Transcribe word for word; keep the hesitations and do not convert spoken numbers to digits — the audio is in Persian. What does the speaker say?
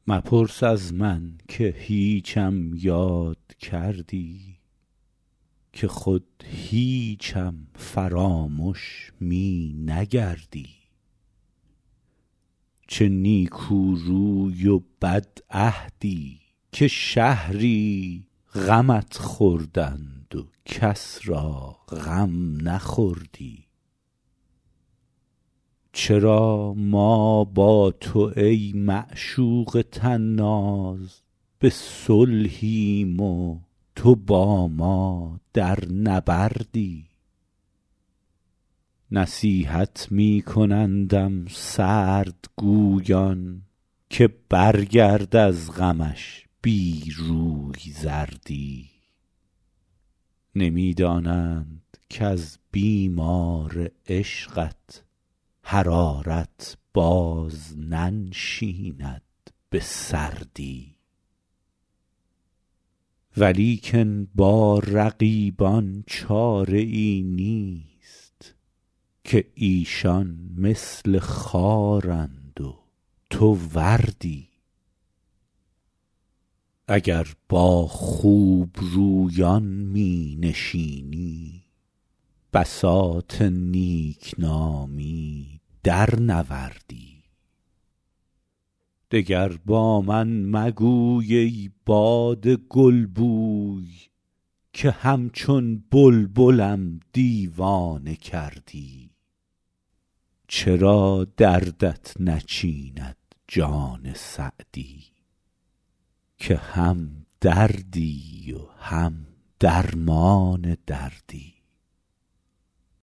مپرس از من که هیچم یاد کردی، که خود هیچم فرامش می نگردی. چه نیکوروی و بدعهدی که شهری غمت خوردند و کس را غم نخوردی. چرا ما با تو ای معشوق طناز به صلحیم و تو با ما در نبردی؟ نصیحت می کنندم سردگویان که برگرد از غمش بی روی زردی. نمی دانند کز بیمار عشقت حرارت باز ننشیند به سردی. ولیکن با رقیبان چاره ای نیست، که ایشان مثل خارند و تو وردی. اگر با خوبرویان می نشینی، بساط نیکنامی در نوردی. دگر با من مگوی ای باد گلبوی، که همچون بلبلم دیوانه کردی. چرا دردت نچیند جان سعدی، که هم دردی و هم درمان دردی.